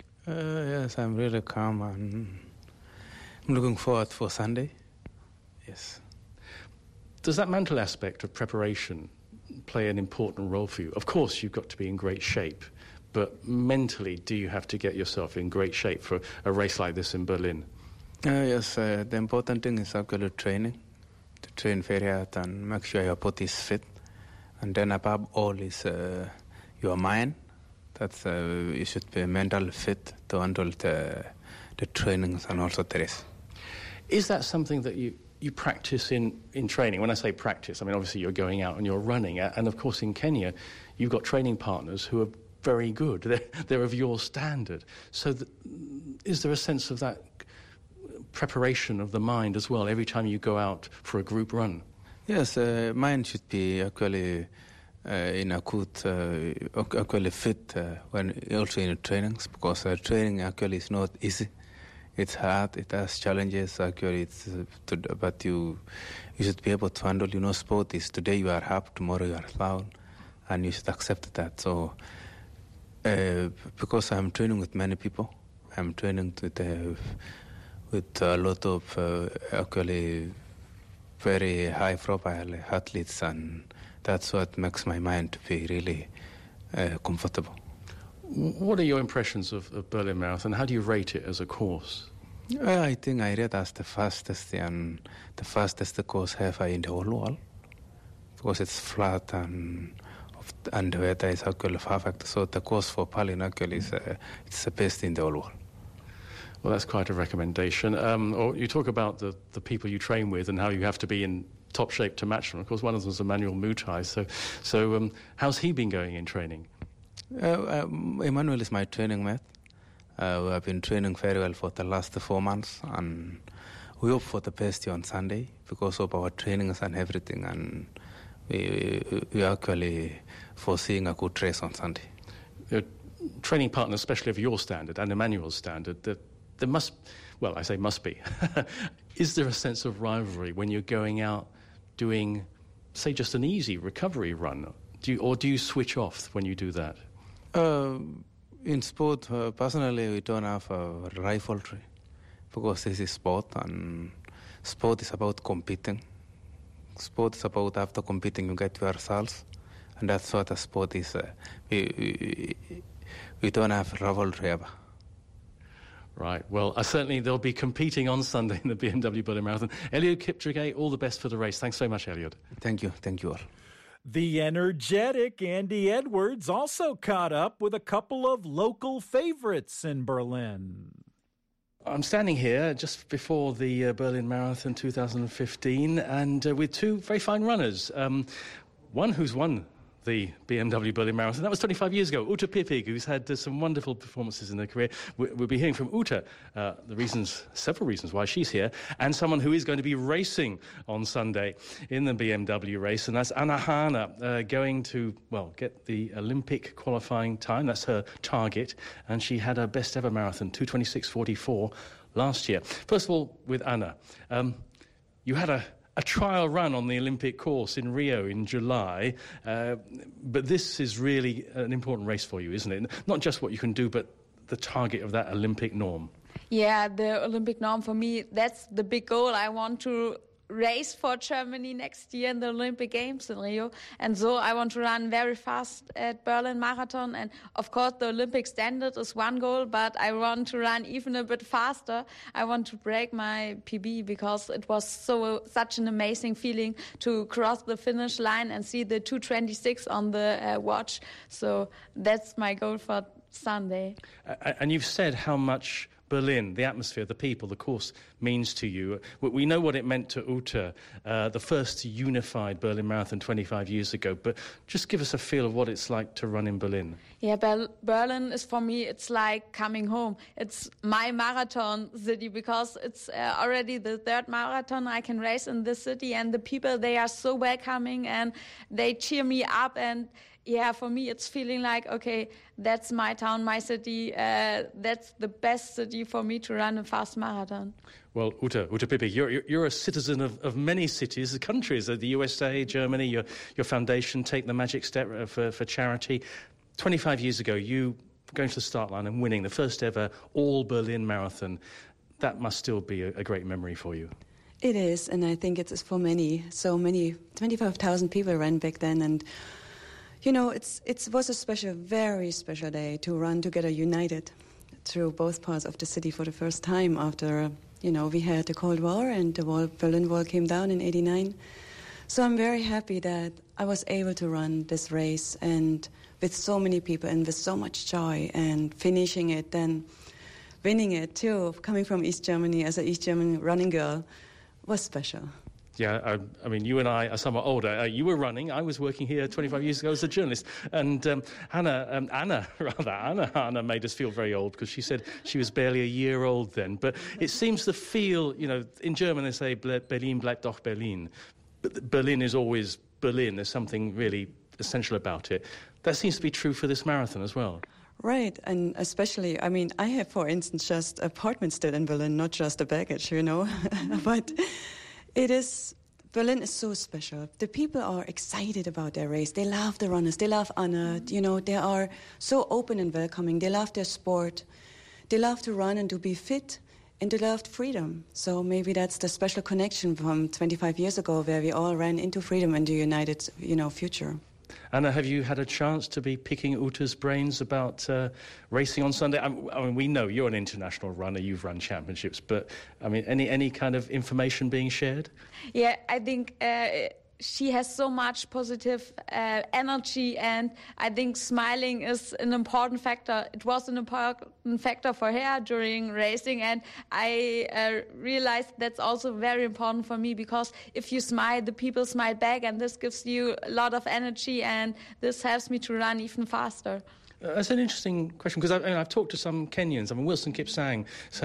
Yes, I'm really calm and I'm looking forward for Sunday. Yes. Does that mental aspect of preparation play an important role for you? Of course, you've got to be in great shape, but mentally, do you have to get yourself in great shape for a race like this in Berlin? Yes, the important thing is actually training. To train very hard and make sure your body is fit. And then above all is your mind. That you should be mentally fit to handle the trainings and also the race. Is that something that you practice in training? When I say practice, I mean obviously you're going out and you're running. And of course in Kenya, you've got training partners who are very good. They're of your standard. So is there a sense of that preparation of the mind as well every time you go out for a group run? Yes, mind should be actually in a good, actually fit when also in trainings, because training actually is not easy. It's hard. It has challenges. Actually, but you should be able to handle. Sport is today you are up, tomorrow you are down, and you should accept that. So, because I'm training with many people, I'm training with a lot of actually very high-profile athletes, and that's what makes my mind to be really comfortable. What are your impressions of Berlin Marathon? How do you rate it as a course? I think I rate as the fastest course ever in the whole world, because it's flat and the weather is actually perfect. So the course for Berlin actually is it's the best in the whole world. Well, that's quite a recommendation. Or you talk about the people you train with and how you have to be in top shape to match them. Of course, one of them is Emmanuel Mutai. So how's he been going in training? Emmanuel is my training mate. We have been training very well for the last 4 months, and we hope for the best on Sunday because of our trainings and everything, and we are actually foreseeing a good race on Sunday. Training partners, especially of your standard and Emmanuel's standard, there must, well, I say must be. Is there a sense of rivalry when you're going out doing, say, just an easy recovery run? Do you switch off when you do that? In sport, personally, we don't have a rivalry because this is sport, and sport is about competing. Sport is about after competing you get your results, and that's what a sport is. We don't have rivalry ever. Right. Well, certainly they'll be competing on Sunday in the BMW Berlin Marathon. Eliud Kipchoge, all the best for the race. Thanks so much, Eliud. Thank you. Thank you all. The energetic Andy Edwards also caught up with a couple of local favorites in Berlin. I'm standing here just before the Berlin Marathon 2015 and with two very fine runners. One who's won the BMW Berlin Marathon. That was 25 years ago. Ute Pippig, who's had some wonderful performances in her career. We'll be hearing from Ute several reasons why she's here, and someone who is going to be racing on Sunday in the BMW race, and that's Anna Hahne, going to, get the Olympic qualifying time. That's her target, and she had her best ever marathon, 2:26:44, last year. First of all, with Anna, you had a trial run on the Olympic course in Rio in July, but this is really an important race for you, isn't it? Not just what you can do, but the target of that Olympic norm. Yeah, the Olympic norm for me, that's the big goal. I want to race for Germany next year in the Olympic Games in Rio, and so I want to run very fast at Berlin Marathon. And of course the Olympic standard is one goal, but I want to run even a bit faster. I want to break my PB because it was such an amazing feeling to cross the finish line and see the 2:26 on the watch. So that's my goal for Sunday. And you've said how much Berlin, the atmosphere, the people, the course means to you. We know what it meant to Ute, the first unified Berlin Marathon 25 years ago, but just give us a feel of what it's like to run in Berlin. Yeah, Berlin is for me, it's like coming home. It's my marathon city because it's already the third marathon I can race in this city, and the people, they are so welcoming and they cheer me up, and yeah, for me, it's feeling like, okay, that's my town, my city. That's the best city for me to run a fast marathon. Well, Ute Pippig, you're a citizen of many cities, countries, the USA, Germany. Your foundation, Take the Magic Step for charity. 25 years ago, you going to the start line and winning the first ever all Berlin Marathon. That must still be a great memory for you. It is, and I think it is for many. So many, 25,000 people ran back then, and you know, it was a very special day to run together united through both parts of the city for the first time after, we had the Cold War and the Berlin Wall came down in '89. So I'm very happy that I was able to run this race and with so many people and with so much joy, and finishing it, then winning it too, coming from East Germany as an East German running girl, was special. Yeah, I mean, you and I are somewhat older. You were running. I was working here 25 years ago as a journalist. And Anna Hahne made us feel very old because she said she was barely a year old then. But it seems to feel, in German they say, Berlin bleibt doch Berlin. But Berlin is always Berlin. There's something really essential about it. That seems to be true for this marathon as well. Right, and especially, I have, for instance, just apartments still in Berlin, not just a baggage, But Berlin is so special. The people are excited about their race. They love the runners. They love Anna. They are so open and welcoming. They love their sport. They love to run and to be fit, and they love freedom. So maybe that's the special connection from 25 years ago where we all ran into freedom and the united, future. Anna, have you had a chance to be picking Ute's brains about racing on Sunday? I mean, we know you're an international runner, you've run championships, but, any kind of information being shared? Yeah, I think she has so much positive energy, and I think smiling is an important factor. It was an important factor for her during racing, and I realized that's also very important for me, because if you smile, the people smile back, and this gives you a lot of energy, and this helps me to run even faster. That's an interesting question, because I've talked to some Kenyans. Wilson Kipsang,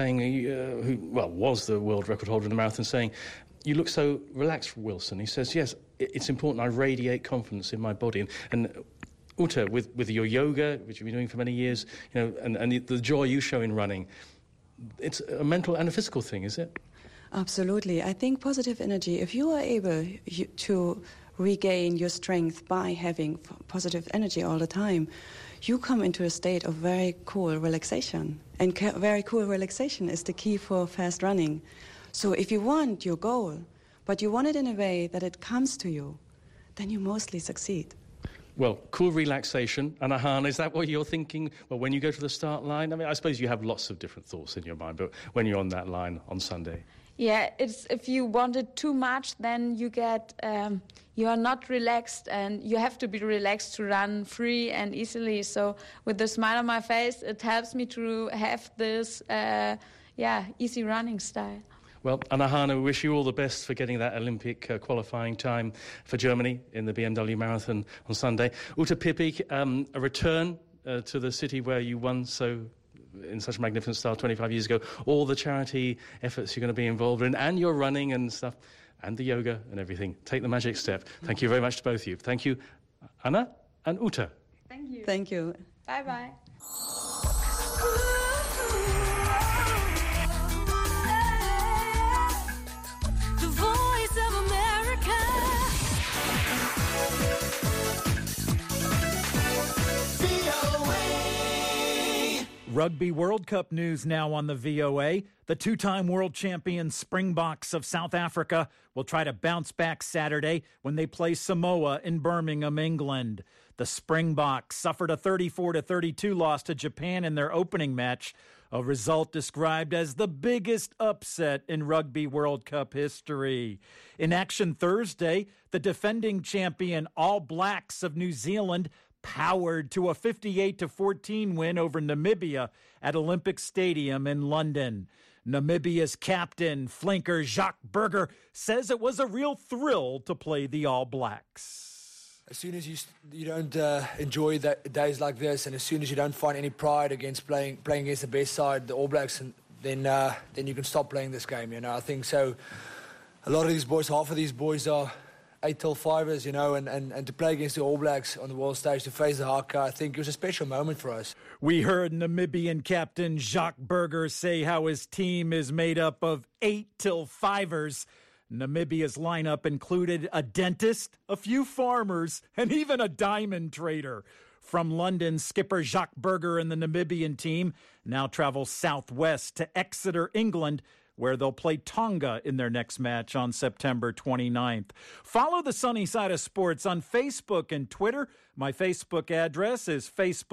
who was the world record holder in the marathon, saying, "You look so relaxed, Wilson." He says, "Yes, it's important. I radiate confidence in my body." And Ute, with your yoga, which you've been doing for many years, and the joy you show in running, it's a mental and a physical thing, is it? Absolutely. I think positive energy, if you are able to regain your strength by having positive energy all the time, you come into a state of very cool relaxation. And very cool relaxation is the key for fast running. So if you want your goal, but you want it in a way that it comes to you, then you mostly succeed. Well, cool relaxation. And Ahana, is that what you're thinking? Well, when you go to the start line, I mean, I suppose you have lots of different thoughts in your mind, but when you're on that line on Sunday. Yeah, it's if you want it too much, then you get you are not relaxed, and you have to be relaxed to run free and easily. So with the smile on my face, it helps me to have this easy running style. Well, Ahana, we wish you all the best for getting that Olympic qualifying time for Germany in the BMW Marathon on Sunday. Uta Pippig, a return to the city where you won in such a magnificent style 25 years ago, all the charity efforts you're going to be involved in, and your running and stuff, and the yoga and everything. Take the magic step. Thank you very much to both of you. Thank you, Anna and Uta. Thank you. Thank you. Bye-bye. The Voice of America. Rugby World Cup news now on the VOA. The two-time world champion Springboks of South Africa will try to bounce back Saturday when they play Samoa in Birmingham, England. The Springboks suffered a 34-32 loss to Japan in their opening match, a result described as the biggest upset in Rugby World Cup history. In action Thursday, the defending champion All Blacks of New Zealand powered to a 58-14 win over Namibia at Olympic Stadium in London. Namibia's captain, flanker Jacques Burger, says it was a real thrill to play the All Blacks. As soon as you don't enjoy days like this, and as soon as you don't find any pride against playing against the best side, the All Blacks, then you can stop playing this game. I think so. A lot of these boys, half of these boys are 8 till 5ers, and to play against the All Blacks on the world stage, to face the Haka, I think it was a special moment for us. We heard Namibian captain Jacques Burger say how his team is made up of 8 till 5ers. Namibia's lineup included a dentist, a few farmers, and even a diamond trader. From London, skipper Jacques Burger and the Namibian team now travel southwest to Exeter, England, where they'll play Tonga in their next match on September 29th. Follow the Sunny Side of Sports on Facebook and Twitter. My Facebook address is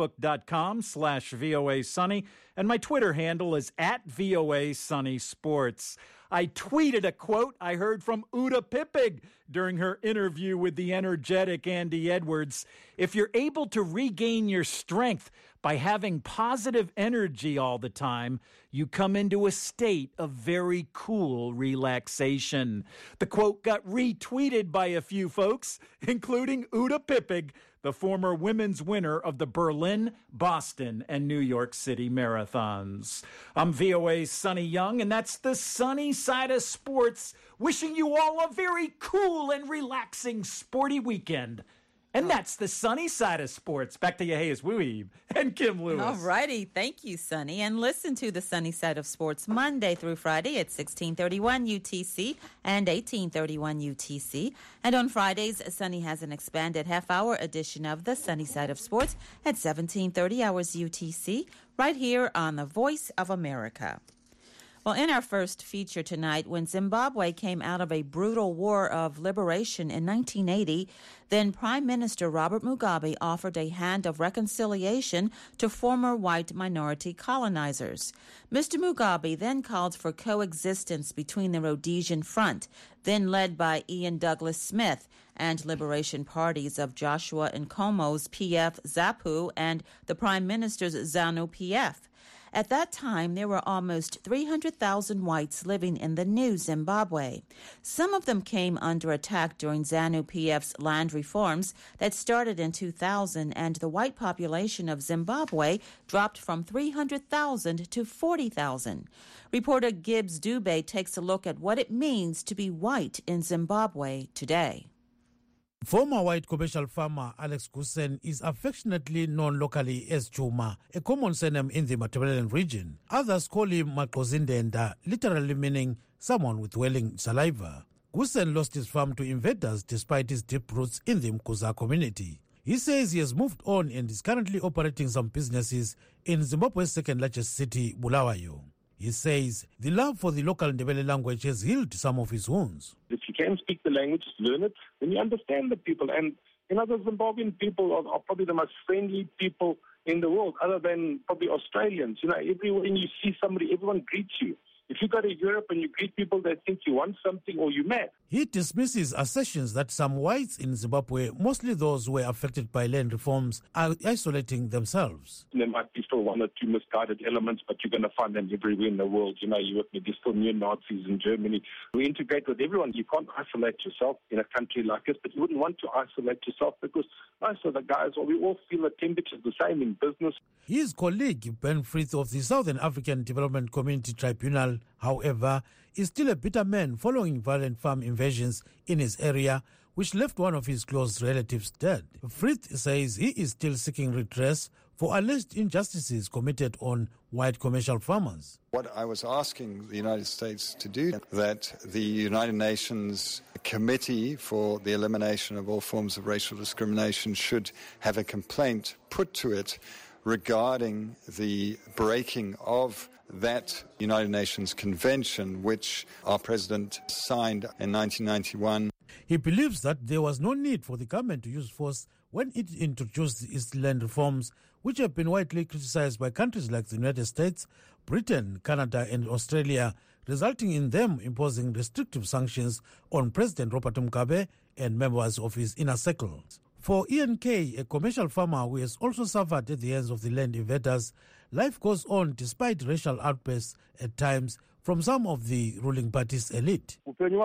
facebook.com/VOA Sunny, and my Twitter handle is @VOA Sunny Sports. I tweeted a quote I heard from Uta Pippig during her interview with the energetic Andy Edwards. If you're able to regain your strength by having positive energy all the time, you come into a state of very cool relaxation. The quote got retweeted by a few folks, including Uta Pippig, the former women's winner of the Berlin, Boston, and New York City marathons. I'm VOA's Sonny Young, and that's the Sunny Side of Sports, wishing you all a very cool and relaxing sporty weekend. And that's the Sunny Side of Sports. Back to Yahya Wooib and Kim Lewis. All righty. Thank you, Sunny. And listen to the Sunny Side of Sports Monday through Friday at 1631 UTC and 1831 UTC. And on Fridays, Sunny has an expanded half-hour edition of the Sunny Side of Sports at 1730 hours UTC, right here on the Voice of America. Well, in our first feature tonight, when Zimbabwe came out of a brutal war of liberation in 1980, then Prime Minister Robert Mugabe offered a hand of reconciliation to former white minority colonizers. Mr. Mugabe then called for coexistence between the Rhodesian Front, then led by Ian Douglas Smith, and liberation parties of Joshua Nkomo's PF ZAPU and the Prime Minister's ZANU-PF. At that time, there were almost 300,000 whites living in the new Zimbabwe. Some of them came under attack during ZANU-PF's land reforms that started in 2000, and the white population of Zimbabwe dropped from 300,000 to 40,000. Reporter Gibbs Dubé takes a look at what it means to be white in Zimbabwe today. Former white commercial farmer Alex Goosen is affectionately known locally as Chuma, a common surname in the Matabeleland region. Others call him Maqozindenda, literally meaning someone with welling saliva. Goosen lost his farm to invaders despite his deep roots in the Mkuza community. He says he has moved on and is currently operating some businesses in Zimbabwe's second largest city, Bulawayo. He says the love for the local Ndebele language has healed some of his wounds. If you can speak the language, learn it, then you understand the people. And, the Zimbabwean people are probably the most friendly people in the world, other than probably Australians. Everywhere you see somebody, everyone greets you. If you go to Europe and you greet people, they think you want something or you're mad. He dismisses assertions that some whites in Zimbabwe, mostly those who were affected by land reforms, are isolating themselves. There might be still one or two misguided elements, but you're going to find them everywhere in the world. There's still neo-Nazis in Germany. We integrate with everyone. You can't isolate yourself in a country like this, but you wouldn't want to isolate yourself because most of the guys, we all feel the temperature the same in business. His colleague, Ben Frith of the Southern African Development Community Tribunal, however, is still a bitter man following violent farm invasions in his area, which left one of his close relatives dead. Frith says he is still seeking redress for alleged injustices committed on white commercial farmers. What I was asking the United States to do, that the United Nations Committee for the Elimination of All Forms of Racial Discrimination should have a complaint put to it regarding the breaking of that United Nations Convention, which our president signed in 1991. He believes that there was no need for the government to use force when it introduced its land reforms, which have been widely criticized by countries like the United States, Britain, Canada and Australia, resulting in them imposing restrictive sanctions on President Robert Mugabe and members of his inner circle. For Ian Kay, a commercial farmer who has also suffered at the hands of the land invaders, life goes on despite racial outbursts at times from some of the ruling party's elite.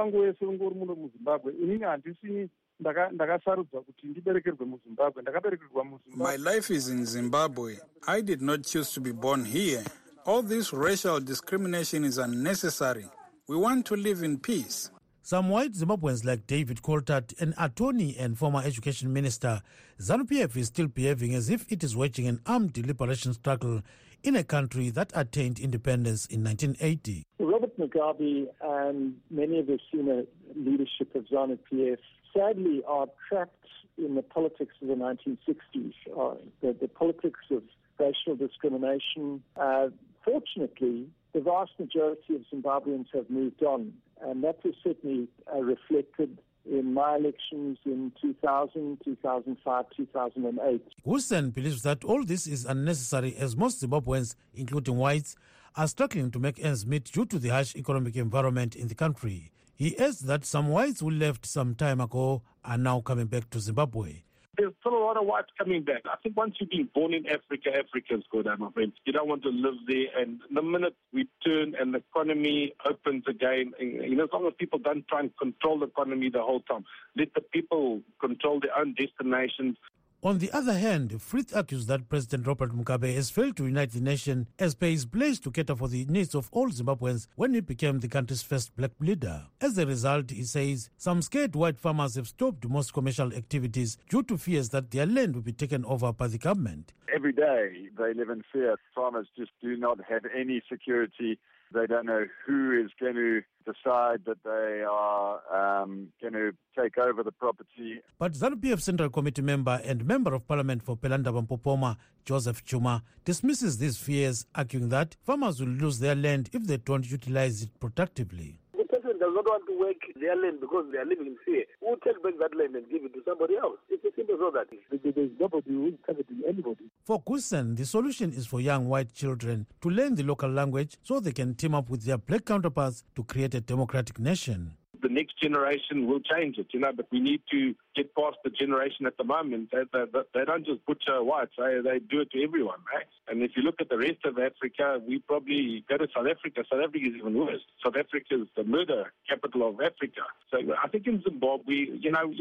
My life is in Zimbabwe. I did not choose to be born here. All this racial discrimination is unnecessary. We want to live in peace. Some white Zimbabweans like David Coltart, an attorney and former education minister, ZANU-PF is still behaving as if it is waging an armed liberation struggle in a country that attained independence in 1980. Robert Mugabe and many of the senior leadership of ZANU-PF sadly are trapped in the politics of the 1960s, the politics of racial discrimination. Fortunately, the vast majority of Zimbabweans have moved on, and that was certainly reflected in my elections in 2000, 2005, 2008. Goosen believes that all this is unnecessary as most Zimbabweans, including whites, are struggling to make ends meet due to the harsh economic environment in the country. He adds that some whites who left some time ago are now coming back to Zimbabwe. There's still a lot of whites coming back. I think once you've been born in Africa, Africa's good, my friend. You don't want to live there. And the minute we turn and the economy opens again, as long as people don't try and control the economy the whole time, let the people control their own destinations. On the other hand, Frith argues that President Robert Mugabe has failed to unite the nation as per his pledge to cater for the needs of all Zimbabweans when he became the country's first black leader. As a result, he says, some scared white farmers have stopped most commercial activities due to fears that their land will be taken over by the government. Every day they live in fear. Farmers just do not have any security. They don't know who is going to decide that they are going to take over the property. But ZANU-PF Central Committee member and Member of Parliament for Pelanda Mpopoma, Joseph Chuma, dismisses these fears, arguing that farmers will lose their land if they don't utilize it productively. The person does not want to work their land because they are living in fear. Who will take back that land and give it to somebody else? It's as simple as that. There's nobody who is targeting anybody. For Goosen, the solution is for young white children to learn the local language so they can team up with their black counterparts to create a democratic nation. The next generation will change it, but we need to get past the generation at the moment. They don't just butcher whites, they do it to everyone, right? And if you look at the rest of Africa, we probably go to South Africa. South Africa is even worse. South Africa is the murder capital of Africa. So I think in Zimbabwe,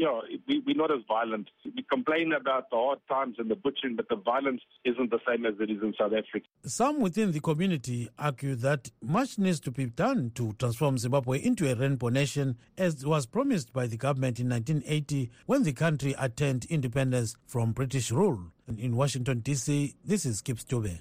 we're not as violent. We complain about the hard times and the butchering, but the violence isn't the same as it is in South Africa. Some within the community argue that much needs to be done to transform Zimbabwe into a rainbow nation, as was promised by the government in 1980 when the country attained independence from British rule. And in Washington, D.C., this is Kip Stube.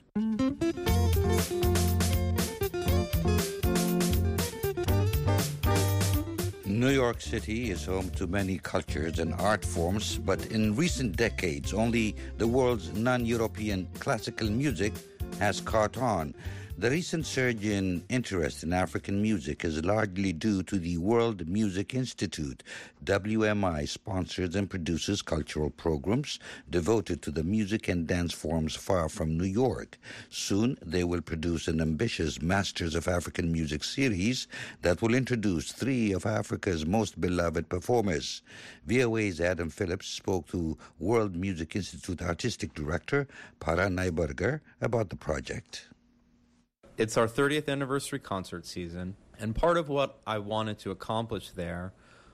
New York City is home to many cultures and art forms, but in recent decades, only the world's non-European classical music has caught on. The recent surge in interest in African music is largely due to the World Music Institute. WMI sponsors and produces cultural programs devoted to the music and dance forms far from New York. Soon, they will produce an ambitious Masters of African Music series that will introduce 3 of Africa's most beloved performers. VOA's Adam Phillips spoke to World Music Institute Artistic Director Para Nyberger about the project. It's our 30th anniversary concert season, and part of what I wanted to accomplish there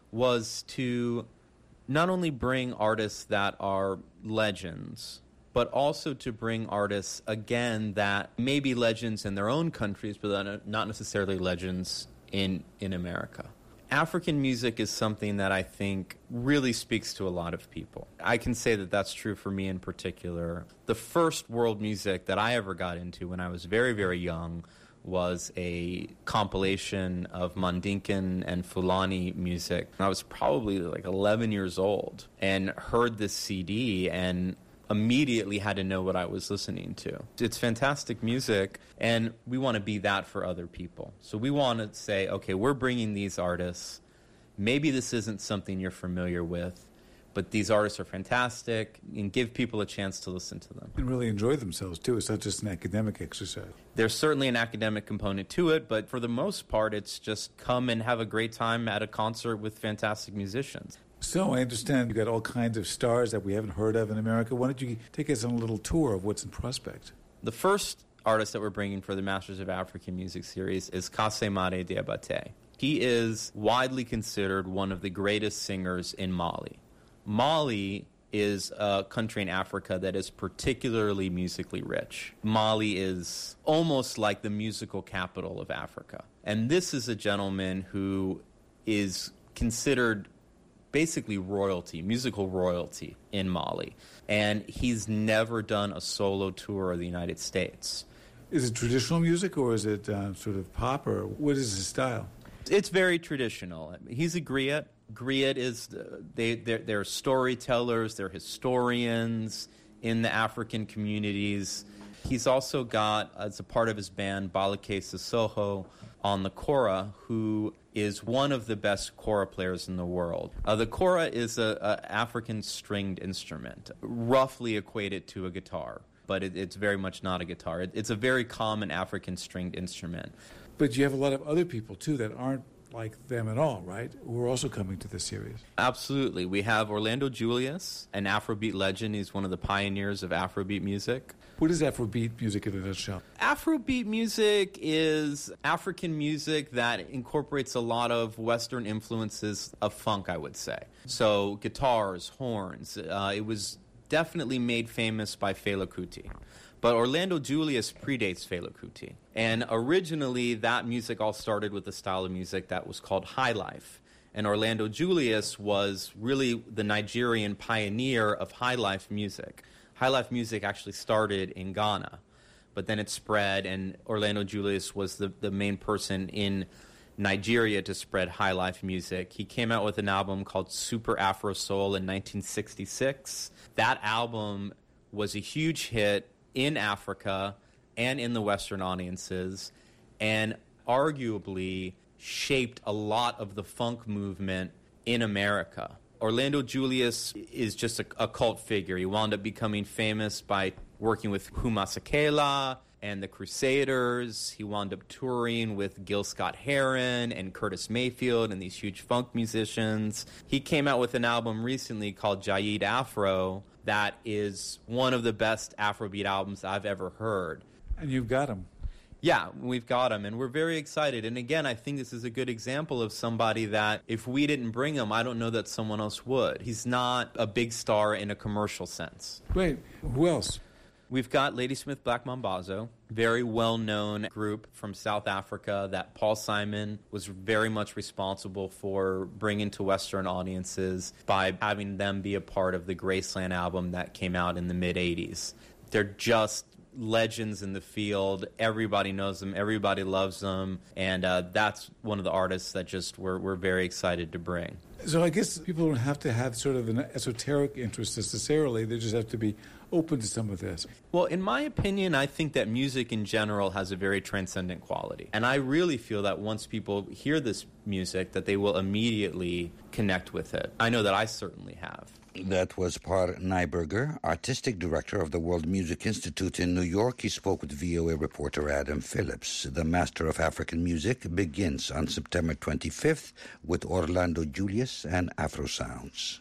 was to not only bring artists that are legends, but also to bring artists, again, that may be legends in their own countries, but that are not necessarily legends in America. African music is something that I think really speaks to a lot of people. I can say that that's true for me in particular. The first world music that I ever got into when I was very, very young was a compilation of Mandinkan and Fulani music. I was probably like 11 years old and heard this CD and immediately had to know what I was listening to. It's fantastic music, and we want to be that for other people. So we want to say, okay, we're bringing these artists. Maybe this isn't something you're familiar with, but these artists are fantastic, and give people a chance to listen to them. And really enjoy themselves, too. It's not just an academic exercise. There's certainly an academic component to it, but for the most part, it's just come and have a great time at a concert with fantastic musicians. So I understand you got all kinds of stars that we haven't heard of in America. Why don't you take us on a little tour of what's in prospect? The first artist that we're bringing for the Masters of African Music series is Kassemare Diabate. He is widely considered one of the greatest singers in Mali. Mali is a country in Africa that is particularly musically rich. Mali is almost like the musical capital of Africa. And this is a gentleman who is considered basically royalty, musical royalty in Mali. And he's never done a solo tour of the United States. Is it traditional music or is it sort of pop, or what is his style? It's very traditional. He's a griot. Griot is, they're storytellers, they're historians in the African communities. He's also got, as a part of his band, Balake Sissoko on the kora, who is one of the best kora players in the world. The kora is an African stringed instrument, roughly equated to a guitar, but it's very much not a guitar. It's a very common African stringed instrument. But you have a lot of other people, too, that aren't like them at all, right? Who are also coming to this series. Absolutely. We have Orlando Julius, an Afrobeat legend. He's one of the pioneers of Afrobeat music. What is Afrobeat music in a nutshell? Afrobeat music is African music that incorporates a lot of Western influences of funk, I would say. So guitars, horns. It was definitely made famous by Fela Kuti. But Orlando Julius predates Fela Kuti. And originally, that music all started with a style of music that was called high life. And Orlando Julius was really the Nigerian pioneer of high life music. High life music actually started in Ghana, but then it spread, and Orlando Julius was the main person in Nigeria to spread high life music. He came out with an album called Super Afro Soul in 1966. That album was a huge hit in Africa and in the Western audiences, and arguably shaped a lot of the funk movement in America. Orlando Julius is just a cult figure. He wound up becoming famous by working with Huma Sakela and the Crusaders. He wound up touring with Gil Scott-Heron and Curtis Mayfield and these huge funk musicians. He came out with an album recently called Jaid Afro that is one of the best Afrobeat albums I've ever heard. And you've got him. Yeah, we've got him, and we're very excited. And again, I think this is a good example of somebody that if we didn't bring him, I don't know that someone else would. He's not a big star in a commercial sense. Great. Who else? We've got Ladysmith Black Mambazo, very well-known group from South Africa that Paul Simon was very much responsible for bringing to Western audiences by having them be a part of the Graceland album that came out in the mid-'80s. They're just legends in the field. Everybody knows them. Everybody loves them. And that's one of the artists that just we're very excited to bring. So I guess people don't have to have sort of an esoteric interest necessarily. They just have to be open to some of this. Well, in my opinion, I think that music in general has a very transcendent quality. And I really feel that once people hear this music, that they will immediately connect with it. I know that I certainly have. That was Par Nyberger, artistic director of the World Music Institute in New York. He spoke with VOA reporter Adam Phillips. The Master of African Music begins on September 25th with Orlando Julius and Afro Sounds.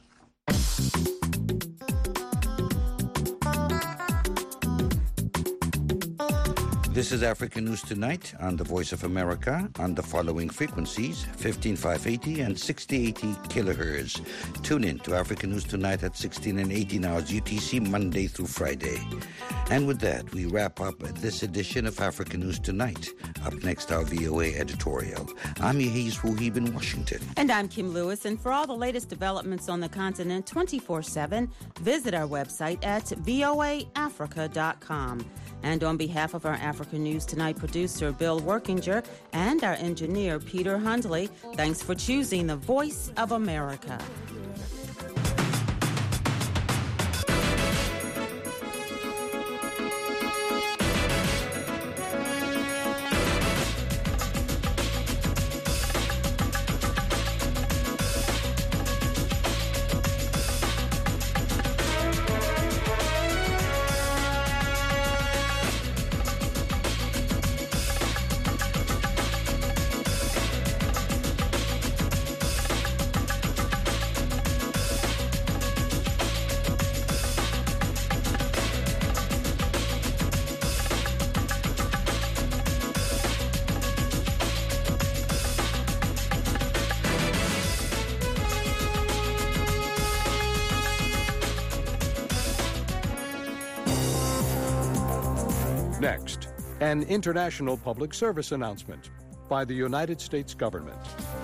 This is African News Tonight on the Voice of America on the following frequencies, 15580 and 6080 kilohertz. Tune in to African News Tonight at 16 and 18 hours UTC, Monday through Friday. And with that, we wrap up this edition of African News Tonight. Up next, our VOA editorial. I'm Yehiz Wuhib in Washington. And I'm Kim Lewis. And for all the latest developments on the continent 24/7, visit our website at voaafrica.com. And on behalf of our African News Tonight producer, Bill Workinger, and our engineer, Peter Hundley, thanks for choosing the Voice of America. Next, an international public service announcement by the United States government.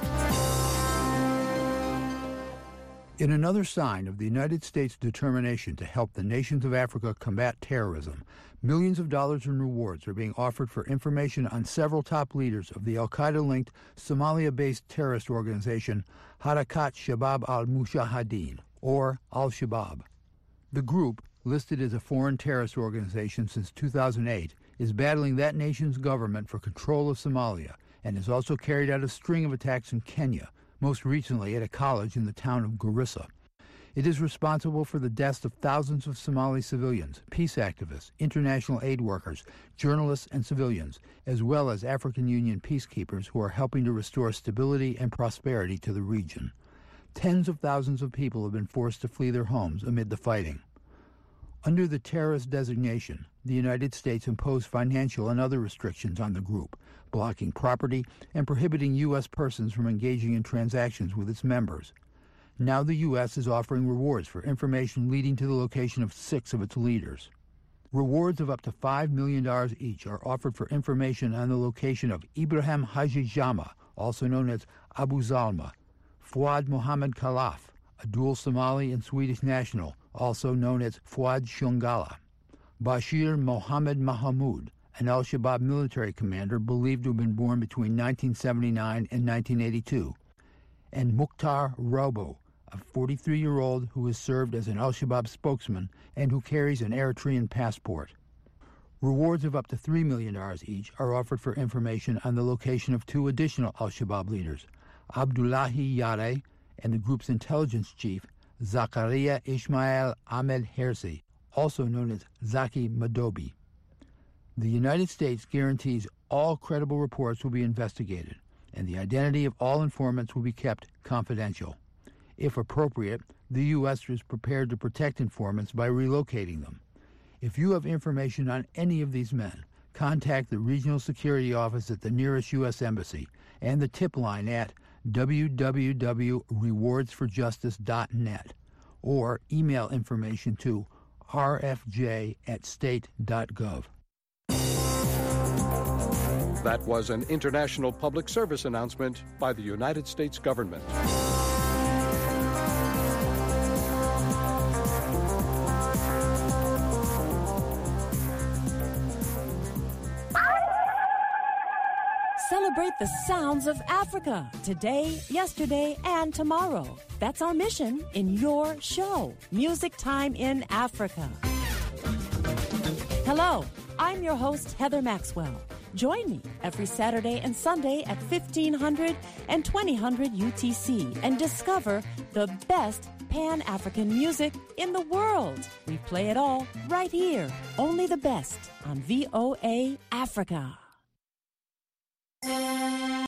In another sign of the United States' determination to help the nations of Africa combat terrorism, millions of dollars in rewards are being offered for information on several top leaders of the al-Qaeda-linked Somalia-based terrorist organization Harakat Shabab al-Mujahideen, or Al-Shabaab. The group, listed as a foreign terrorist organization since 2008, is battling that nation's government for control of Somalia and has also carried out a string of attacks in Kenya, most recently at a college in the town of Garissa. It is responsible for the deaths of thousands of Somali civilians, peace activists, international aid workers, journalists, and civilians, as well as African Union peacekeepers who are helping to restore stability and prosperity to the region. Tens of thousands of people have been forced to flee their homes amid the fighting. Under the terrorist designation, the United States imposed financial and other restrictions on the group, blocking property and prohibiting U.S. persons from engaging in transactions with its members. Now the U.S. is offering rewards for information leading to the location of 6 of its leaders. Rewards of up to $5 million each are offered for information on the location of Ibrahim Haji Jama, also known as Abu Zalma, Fuad Mohammed Khalaf, a dual Somali and Swedish national, also known as Fuad Shongala, Bashir Mohammed Mahamoud, an al-Shabaab military commander believed to have been born between 1979 and 1982, and Mukhtar Robo, a 43-year-old who has served as an al-Shabaab spokesman and who carries an Eritrean passport. Rewards of up to $3 million each are offered for information on the location of 2 additional al-Shabaab leaders, Abdullahi Yare and the group's intelligence chief, Zakaria Ismail Ahmed Hersi, also known as Zaki Madobi. The United States guarantees all credible reports will be investigated, and the identity of all informants will be kept confidential. If appropriate, the U.S. is prepared to protect informants by relocating them. If you have information on any of these men, contact the Regional Security Office at the nearest U.S. Embassy and the tip line at www.rewardsforjustice.net or email information to rfj@state.gov. That was an international public service announcement by the United States government. Celebrate the sounds of Africa today, yesterday, and tomorrow. That's our mission in your show, Music Time in Africa. Hello, I'm your host, Heather Maxwell. Join me every Saturday and Sunday at 1500 and 2000 UTC and discover the best Pan-African music in the world. We play it all right here, only the best on VOA Africa.